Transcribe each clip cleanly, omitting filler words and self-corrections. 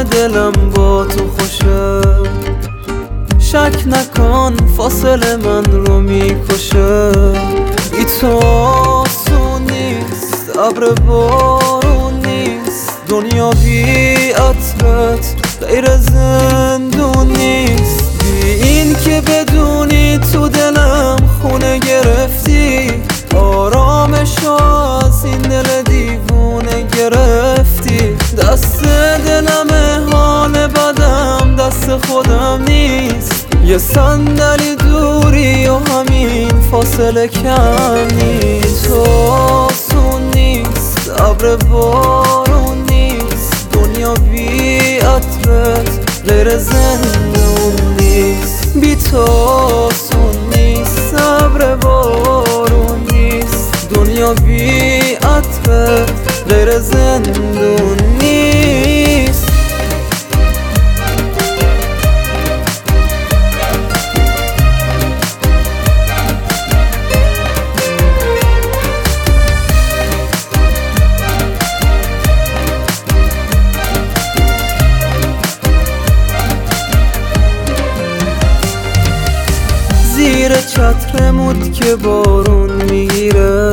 دلم با تو خوشه، شک نکن فاصله من رو میکشه. بی تو آسون نیست، ابر بارون نیست، دنیا بی عطرت غیر زندون نیست. بی این که بدونی تو دلم خونه گرفتی، آرامشو از این دل دیوونه گرفتی. دست دلم حال بدم دست خودم نیست، یه صندلی دوری و همین فاصله کم نیست. تو آسون نیست، ابر بارون نیست، دنیا بی عطرت غیر زندون نیست. بی تو آسون نیست، ابر بارون نیست، دنیا بی عطرت غیر زندون نیست. زیر چترموت که بارون میگیره،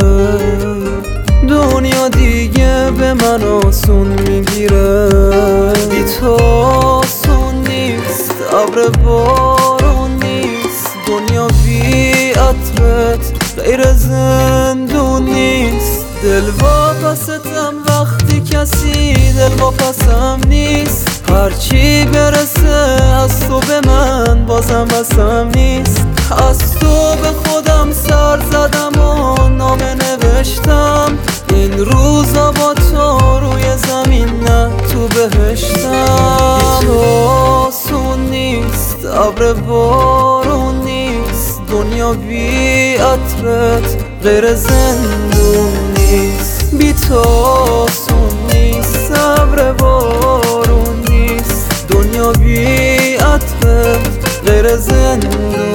دنیا دیگه به من آسون میگیره. بی تو آسون نیست، ابر بارون نیست، دنیا بی عطرت غیر زندون نیست. دل واپستم وقتی کسی دل واپسم نیست، هرچی برسه از تو به من بازم بسم نیست. از تو به خودم سر زدم و نامه نوشتم، این روزا با تو روی زمین نه تو بهشتم. آسون نیست، ابر بارون نیست، دنیا بی عطرت غیر زندون نیست. بی تو آسون نیست، ابر بارون نیست، دنیا بی عطرت غیر زندون